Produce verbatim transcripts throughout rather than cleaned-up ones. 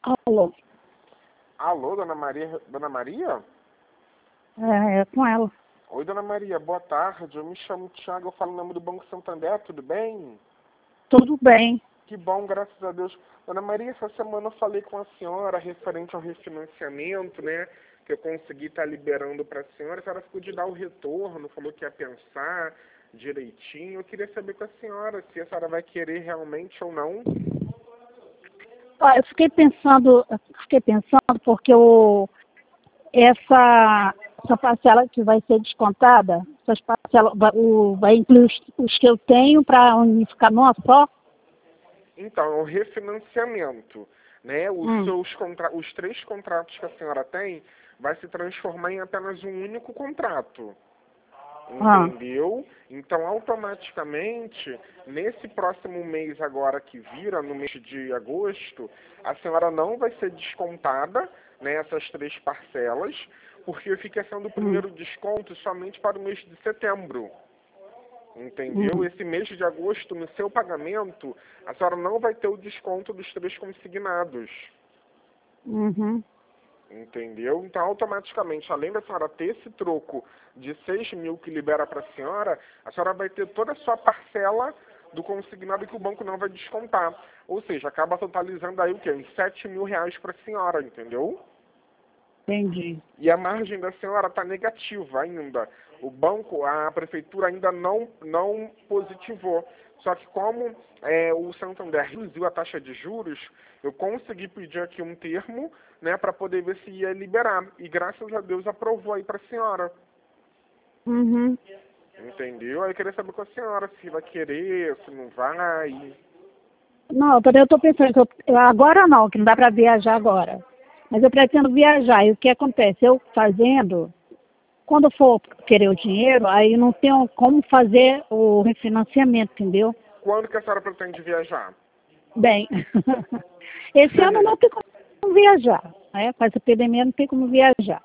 Alô? Alô, dona Maria? Dona Maria? É, é com ela. Oi, dona Maria, boa tarde. Eu me chamo Thiago, eu falo em nome do Banco Santander, tudo bem? Tudo bem. Que bom, graças a Deus. Dona Maria, essa semana eu falei com a senhora referente ao refinanciamento, né? Que eu consegui estar liberando para a senhora. A senhora ficou de dar o retorno, falou que ia pensar direitinho. Eu queria saber com a senhora se a senhora vai querer realmente ou não. Ó, eu fiquei pensando, eu fiquei pensando porque o, essa, essa parcela que vai ser descontada, essas parcelas, vai, o, vai incluir os, os que eu tenho para unificar numa só? Então, é o refinanciamento, né? Os Hum. seus contra... os três contratos que a senhora tem vai se transformar em apenas um único contrato. Ah. Entendeu? Então, automaticamente, nesse próximo mês agora que vira, no mês de agosto, a senhora não vai ser descontada nessas três parcelas, porque fica sendo o primeiro desconto somente para o mês de setembro. Entendeu? Hum. Esse mês de agosto, no seu pagamento, a senhora não vai ter o desconto dos três consignados. Uhum. Entendeu? Então, automaticamente, além da senhora ter esse troco de seis mil que libera para a senhora, a senhora vai ter toda a sua parcela do consignado que o banco não vai descontar. Ou seja, acaba totalizando aí o quê? Uns sete mil reais para a senhora, entendeu? Entendi. E a margem da senhora está negativa ainda. O banco, a prefeitura ainda não, não positivou. Só que como é, o Santander reduziu a taxa de juros, eu consegui pedir aqui um termo, né, para poder ver se ia liberar. E graças a Deus aprovou aí para a senhora. Uhum. Entendeu? Aí eu queria saber com a senhora se vai querer, se não vai. Não, eu estou pensando que eu, eu- agora não, que não dá para viajar agora. Mas eu pretendo viajar. E o que acontece? Eu fazendo, quando eu for querer o dinheiro, aí não tenho como fazer o refinanciamento, entendeu? Quando que a senhora pretende viajar? Bem, esse ano não tem como viajar, né? Com essa epidemia não tem como viajar.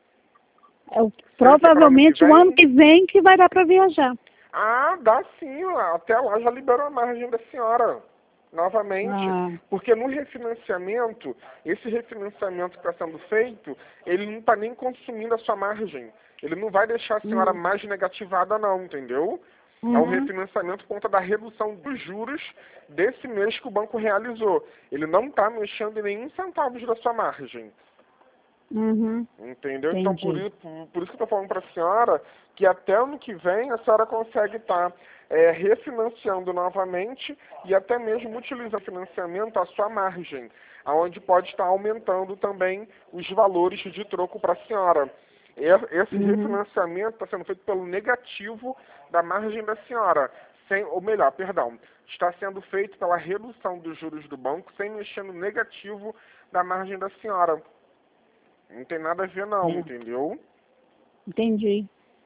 É, o- Será que é para ano que provavelmente o ano vem? que vem que vai dar para viajar. Ah, dá sim. Até lá já liberou a margem da senhora. Novamente. Ah, Porque no refinanciamento, esse refinanciamento que está sendo feito, ele não está nem consumindo a sua margem. Ele não vai deixar a senhora hum, mais negativada não, entendeu? É um uhum, refinanciamento por conta da redução dos juros desse mês que o banco realizou. Ele não está mexendo em nenhum centavo da sua margem. uhum, Entendeu? Então, por entendi. isso, por isso que eu estou falando para a senhora que até ano que vem a senhora consegue estar é, refinanciando novamente e até mesmo utilizando o financiamento à sua margem, aonde pode estar aumentando também os valores de troco para a senhora. E- Esse Uhum, refinanciamento está sendo feito pelo negativo da margem da senhora, sem, ou melhor, perdão, está sendo feito pela redução dos juros do banco sem mexer no negativo da margem da senhora. Não tem nada a ver não, é, entendeu? entendi.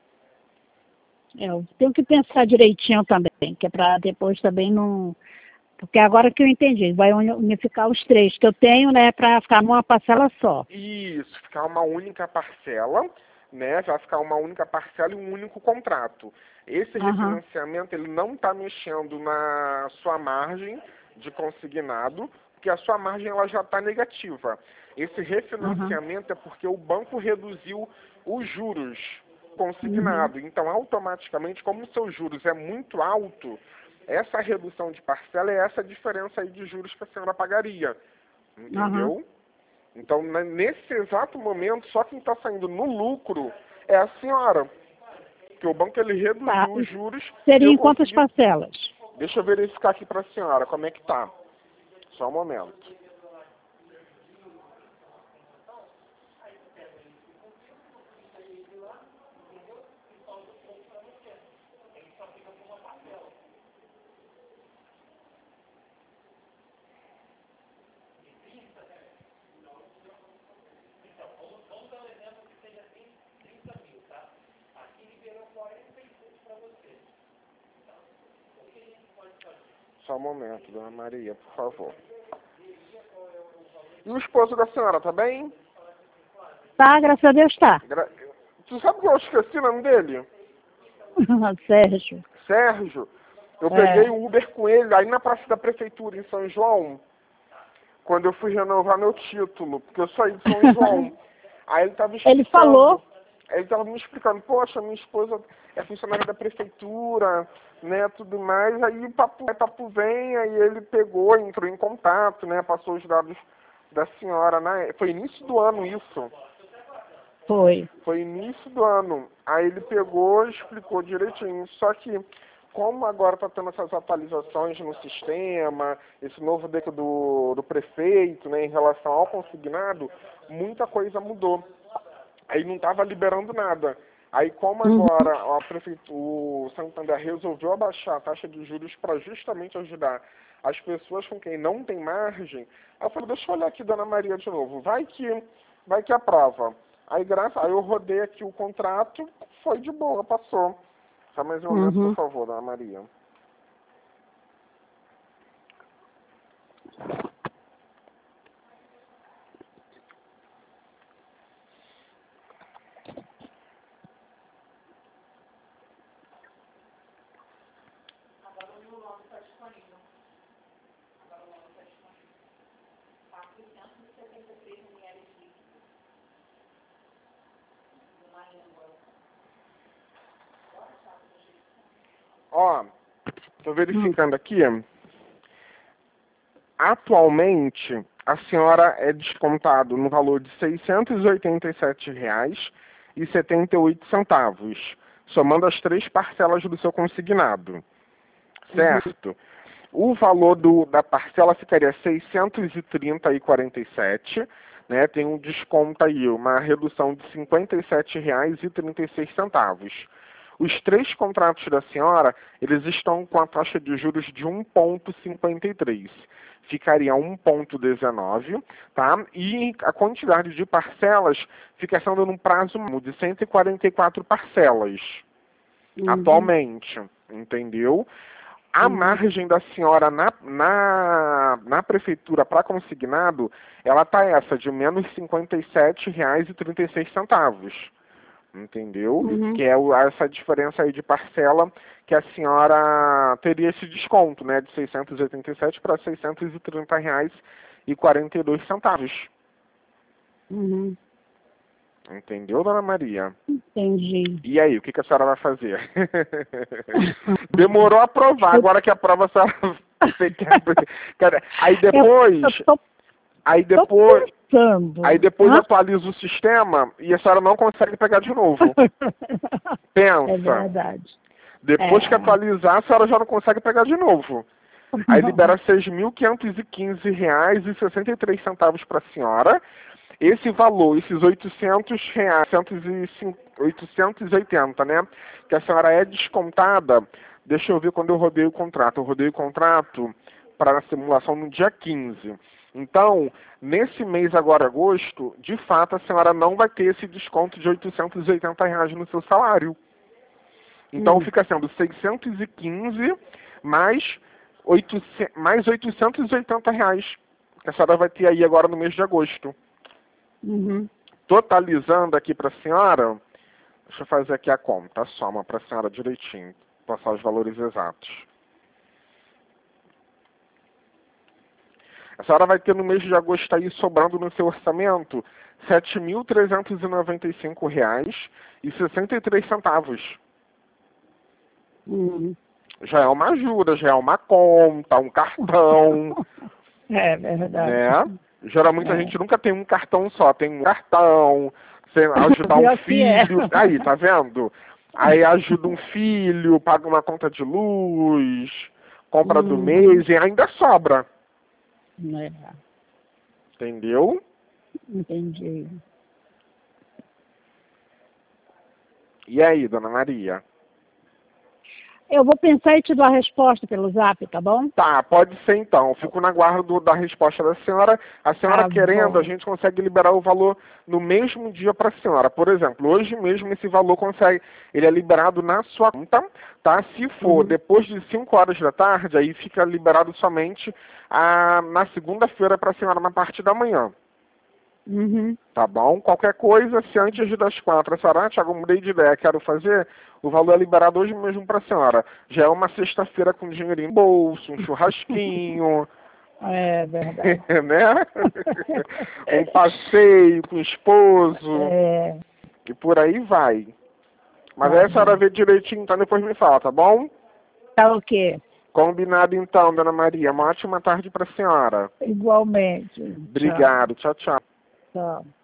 É, eu tenho que pensar direitinho também, que é para depois também não. Porque agora que eu entendi, vai uni- unificar os três que eu tenho, né, para ficar numa parcela só. Isso, ficar uma única parcela, né? Vai ficar uma única parcela e um único contrato. Esse Aham, refinanciamento, ele não está mexendo na sua margem de consignado, porque a sua margem ela já está negativa. Esse aham, refinanciamento é porque o banco reduziu os juros uhum, consignado. Então, automaticamente, como o seu juros é muito alto, essa redução de parcela é essa diferença aí de juros que a senhora pagaria. aham. Entendeu? Então, ne- nesse exato momento, só quem está saindo no lucro é a senhora. Porque o banco ele Tá. reduziu E os juros e seria eu em quantas consegui. parcelas? Deixa eu verificar aqui para a senhora como é que tá. Só um momento. Só um momento, dona Maria, por favor. E o esposo da senhora, tá bem? Tá, graças a Deus tá. Gra... Tu sabe que eu esqueci o nome dele? Sérgio. Sérgio. Eu peguei É. o Uber com ele aí na praça da prefeitura em São João. quando eu fui renovar meu título, porque eu saí de São João. Aí ele tava explicando. Ele falou. Ele tava me explicando, poxa, minha esposa é funcionária da prefeitura, né, tudo mais. Aí o papo, o papo vem, aí ele pegou, entrou em contato, né, passou os dados da senhora, né? Foi início do ano isso. Foi. Foi início do ano. Aí ele pegou e explicou direitinho. Só que, como agora está tendo essas atualizações no sistema, esse novo decreto do, do prefeito, né, em relação ao consignado, muita coisa mudou. Aí não estava liberando nada. Aí como agora a prefeitura, o Santander resolveu abaixar a taxa de juros para justamente ajudar as pessoas com quem não tem margem, aí eu falei, deixa eu olhar aqui, Dona Maria, de novo. Vai que, vai que aprova. Aí, graças, aí eu rodei aqui o contrato, foi de boa, passou. Só mais um momento, Uhum. por favor, Dona Maria. Ó, tô verificando aqui. Atualmente, a senhora é descontado no valor de seiscentos e oitenta e sete reais e setenta e oito centavos, somando as três parcelas do seu consignado. Certo? O valor do, da parcela ficaria seiscentos e trinta reais e quarenta e sete centavos, né? Tem um desconto aí, uma redução de cinquenta e sete reais e trinta e seis centavos. Os três contratos da senhora, eles estão com a taxa de juros de um vírgula cinquenta e três. Ficaria um vírgula dezenove, tá? E a quantidade de parcelas fica sendo num prazo de cento e quarenta e quatro parcelas, uhum. Atualmente, entendeu? A uhum. margem da senhora na, na, na prefeitura para consignado, ela está essa, de menos cinquenta e sete reais e trinta e seis centavos. Entendeu? Uhum. Que é o, essa diferença aí de parcela que a senhora teria esse desconto, né? De seiscentos e oitenta e sete para seiscentos e trinta reais e quarenta e dois centavos. Uhum. Entendeu, Dona Maria? Entendi. E aí, o que, que a senhora vai fazer? Demorou a aprovar, agora que aprova a senhora... Aí depois... Eu, eu tô, aí depois... Aí depois Hã? atualiza o sistema e a senhora não consegue pegar de novo. Pensa. É verdade. Depois é. que atualizar, a senhora já não consegue pegar de novo. Aí libera seis mil quinhentos e quinze reais e sessenta e três centavos para a senhora. Esse valor, esses oitocentos reais, oitocentos e oitenta, né? Que a senhora é descontada. Deixa eu ver quando eu rodei o contrato. Eu rodei o contrato para a simulação no dia quinze. Então, nesse mês agora, agosto, de fato, a senhora não vai ter esse desconto de oitocentos e oitenta reais no seu salário. Então, hum. fica sendo seiscentos e quinze mais, oitocentos, mais oitocentos e oitenta reais que a senhora vai ter aí agora no mês de agosto. Uhum. Totalizando aqui para a senhora, deixa eu fazer aqui a conta, a soma para a senhora direitinho, passar os valores exatos. A senhora vai ter no mês de agosto aí sobrando no seu orçamento sete mil trezentos e noventa e cinco reais e sessenta e três centavos. Uhum. Já é uma ajuda, já é uma conta, um cartão. É verdade. Né? Geralmente é. a gente nunca tem um cartão só, tem um cartão, ajudar um filho. É. Aí, tá vendo? Aí ajuda um filho, paga uma conta de luz, compra uhum. do mês e ainda sobra. É. Entendeu? Entendi. E aí, Dona Maria? Eu vou pensar e te dou a resposta pelo zap, tá bom? Tá, pode ser então. Fico na guarda do, da resposta da senhora. A senhora ah, querendo, bom. a gente consegue liberar o valor no mesmo dia para a senhora. Por exemplo, hoje mesmo esse valor consegue, ele é liberado na sua conta, tá? Se for uhum. depois de cinco horas da tarde, aí fica liberado somente a, na segunda-feira para a senhora na parte da manhã. Uhum. Tá bom? Qualquer coisa, se antes das quatro a senhora, ah, Thiago, mudei de ideia, quero fazer, o valor é liberado hoje mesmo para a senhora. Já é uma sexta-feira com dinheirinho no bolso, um churrasquinho, É verdade. Né? Um passeio com o esposo. É. E por aí vai. Mas Tá aí a senhora bom. vê direitinho, então depois me fala, tá bom? Tá o quê? Combinado então, dona Maria. Uma ótima tarde para a senhora. Igualmente. Tchau. Obrigado. Tchau, tchau. Tchau.